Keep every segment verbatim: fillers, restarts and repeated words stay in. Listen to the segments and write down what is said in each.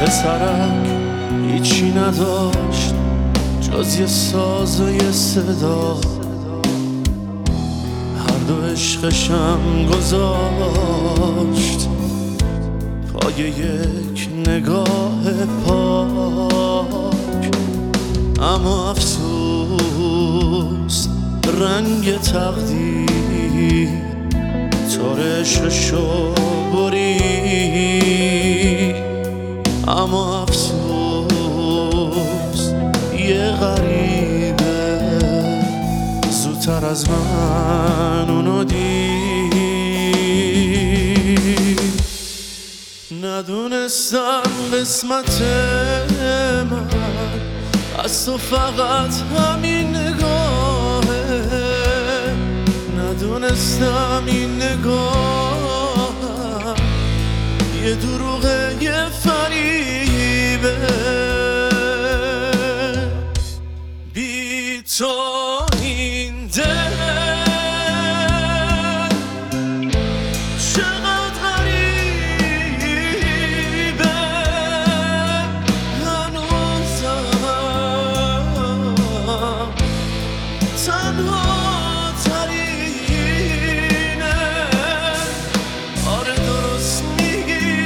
پسرک هیچی نداشت جز یه ساز و یه صدا، هر دو عشقشم گذاشت پای یک نگاه پاک. اما افسوس رنگ تقدیر تارششو برید. اما افسوس یه غریبه زودتر از من اونو دید. ندونستم قسمت من از تو فقط همین نگاهه، ندونستم این نگاه یه دروغه یه فریبه. بی تو این دل چقدر غریبه، هنوزم تنها ترینه. آره درست میگی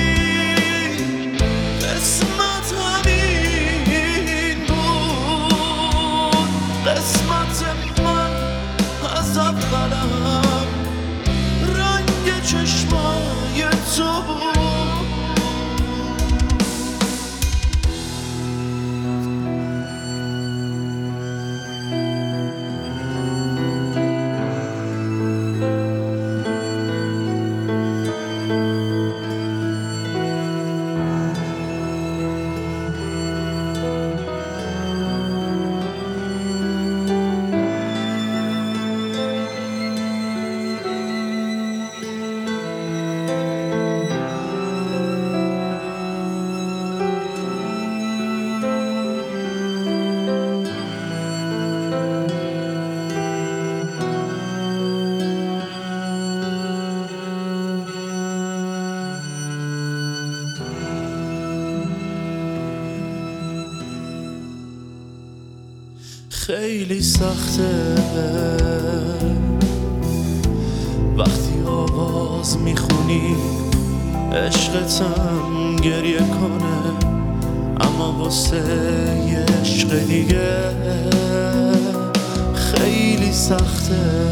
قسمت همین بود، قسمت من از اولم رنگ چشمای تو بود. خیلی سخته وقتی آواز میخونی عشقتم گریه کنه، اما واسه یه عشق دیگه خیلی سخته.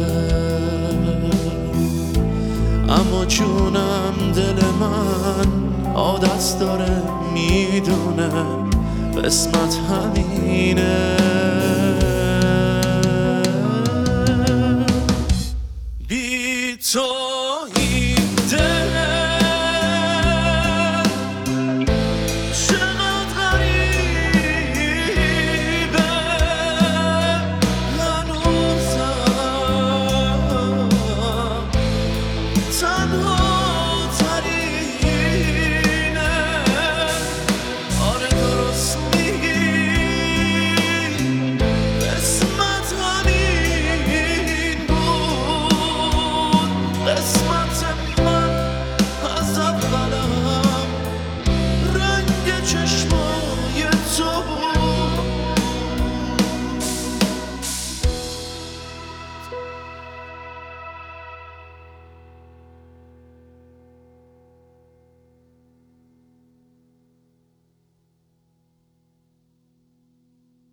اما جونم دل من عادت داره میدونه قسمت همینه.